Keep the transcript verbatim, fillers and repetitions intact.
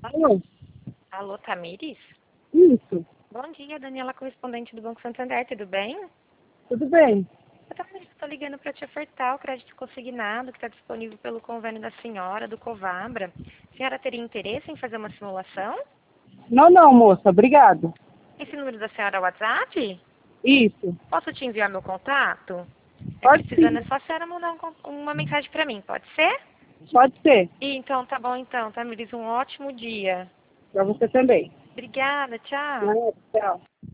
Alô? Alô, Tamires? Isso, Bom dia, Daniela, correspondente do Banco Santander, tudo bem? tudo bem. Eu Tamires, estou ligando para te ofertar o crédito consignado que está disponível pelo convênio da senhora, do Covabra. A senhora teria interesse em fazer uma simulação? Não, não, moça, obrigado. Esse número da senhora é o WhatsApp? Isso, Posso te enviar meu contato? É pode precisando, sim, é só a senhora mandar um con- uma mensagem para mim, pode ser? pode ser. E, então, tá bom então, Tamires, um ótimo dia. Para você também. Obrigada, tchau. Né? Tchau.